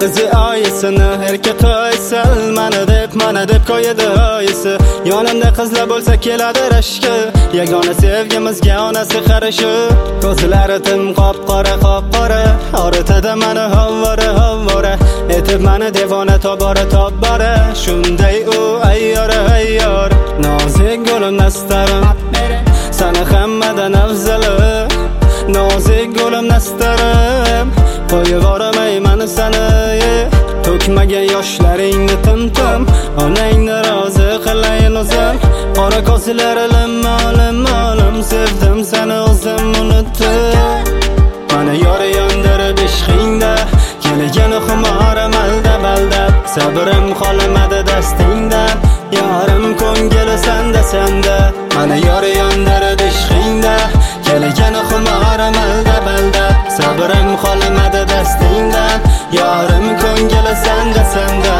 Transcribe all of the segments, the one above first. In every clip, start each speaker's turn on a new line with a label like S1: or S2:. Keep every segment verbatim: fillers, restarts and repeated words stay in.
S1: qizi oyisini erka qo'ysal mana deb mana deb qo'yadi oyisi. Yonimda qizlar bo'lsa keladi rashki, yagona sevgimizga onasi qarashi. Ko'zlari tim qop-qora qop-qora, oritadi mani havvora havvora, etib mani devona tobora tobbora. Shunday u ayyora ayyor, nozik gulim nastarim, sana hammadan afzali. Nozik gulim nastarim, qo'yib oramayman sani. To'kmagan yoshlaringni tim-tim, onangni rozi qilayin o'zim. Qora ko'zlari lim-molim molim, sevdim seni o'zim unutdim. Mana yora yondirib ishqingda, kelgan xumorim aldab aldab, sabrim qolmadi dastingdan. Yarim ko'ngili sanda sanda, mana yora yondirib ishqingda, kelgan xumorim aldab aldab, sabrim qolmadi dastingdan. Yarim ko'ngili sanda sanda.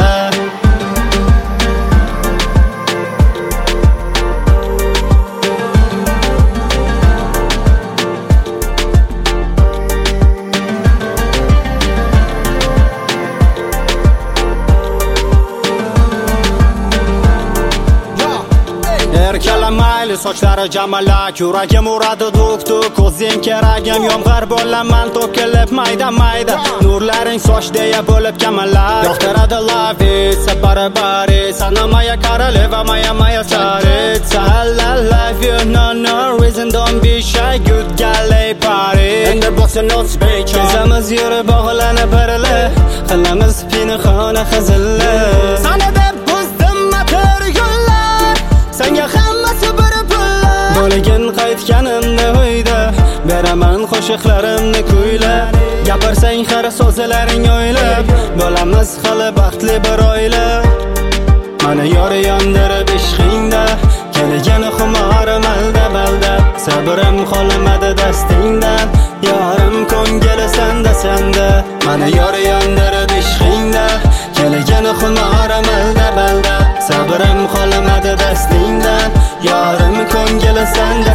S1: Erkalamayli sochlari jamalak, yuragim uradi duk-duk, ko'zing keragim yomg'ir bo'laman to'kilib mayda mayda. Nurlaring soch deya bo'lib kamalak, yoqtiradi lavi sabara bari, sana maya koroleva maya maya tsaritsa. I love you, no no reason, don't be shy, good galley party in the box and not speech. Kezamiz yurib bog'lanib birli, qilamiz pinxona xizilli. Sana deb buzdim motor yo'llar, senga hammasi bir pullar. Bo'ligin qaytganimda uyda, beraman qo'shiqlarimni kuylab. Gapirsang har so'zlaring o'ylab, bo'lamiz hali baxtli bir oila. Mana yora yondirib ishqingda, kelgan xumorim aldab aldab, sabrim qolmadi dastingdan. Yarim ko'ngili sanda sanda, mana yora yondirib ishqingda, kelgan xumorim aldab aldab, sabrim qolmadi dastingdan. Yarim ko'ngili sanda